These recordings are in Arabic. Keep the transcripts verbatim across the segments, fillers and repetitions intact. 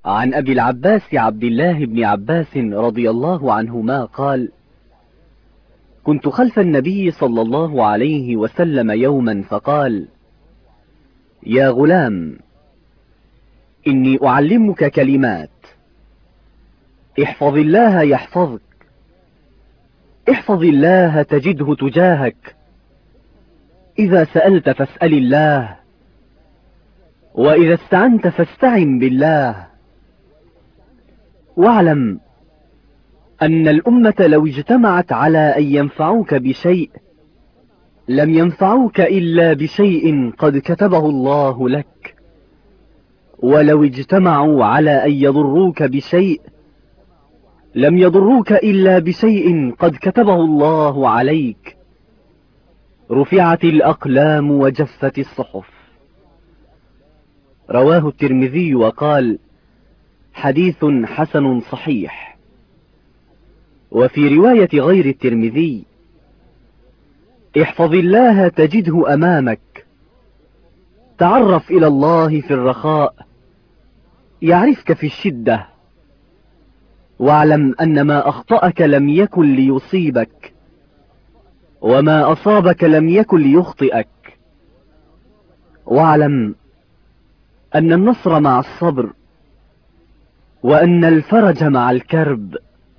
عن أبي العباس عبد الله بن عباس رضي الله عنهما قال: كنت خلف النبي صلى الله عليه وسلم يوما فقال: يا غلام، إني أعلمك كلمات، احفظ الله يحفظك، احفظ الله تجده تجاهك، إذا سألت فاسأل الله، وإذا استعنت فاستعن بالله. واعلم أن الأمة لو اجتمعت على أن ينفعوك بشيء لم ينفعوك إلا بشيء قد كتبه الله لك، ولو اجتمعوا على أن يضروك بشيء لم يضروك إلا بشيء قد كتبه الله عليك. رفعت الأقلام وجفت الصحف. رواه الترمذي وقال: حديث حسن صحيح. وفي رواية غير الترمذي: احفظ الله تجده أمامك، تعرف إلى الله في الرخاء يعرفك في الشدة، واعلم أن ما أخطأك لم يكن ليصيبك، وما أصابك لم يكن ليخطئك. واعلم أن النصر مع الصبر، وأن الفرج مع الكرب،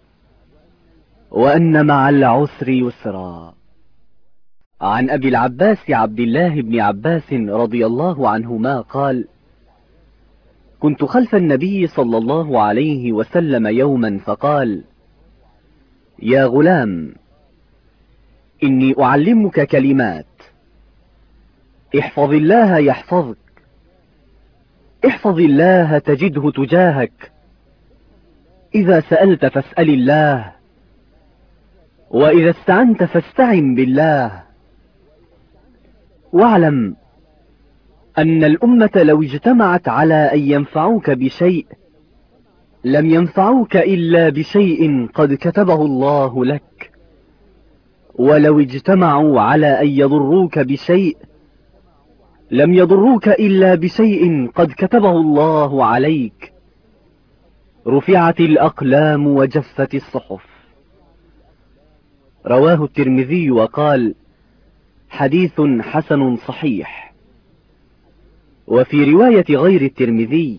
وأن مع العسر يسرا. عن أبي العباس عبد الله بن عباس رضي الله عنهما قال: كنت خلف النبي صلى الله عليه وسلم يوما فقال: يا غلام، إني أعلمك كلمات، احفظ الله يحفظك، احفظ الله تجده تجاهك، إذا سألت فاسأل الله، وإذا استعنت فاستعن بالله. واعلم أن الأمة لو اجتمعت على أن ينفعوك بشيء لم ينفعوك إلا بشيء قد كتبه الله لك، ولو اجتمعوا على أن يضروك بشيء لم يضروك إلا بشيء قد كتبه الله عليك. رفعت الأقلام وجفت الصحف. رواه الترمذي وقال: حديث حسن صحيح. وفي رواية غير الترمذي: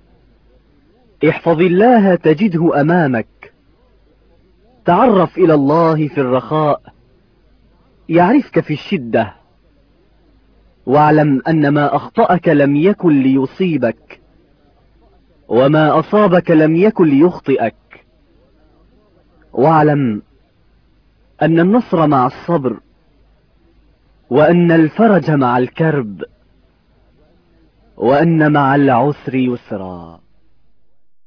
احفظ الله تجده أمامك، تعرف إلى الله في الرخاء يعرفك في الشدة، واعلم أن ما أخطأك لم يكن ليصيبك، وما أصابك لم يكن ليخطئك. واعلم أن النصر مع الصبر، وأن الفرج مع الكرب، وأن مع العسر يسرا.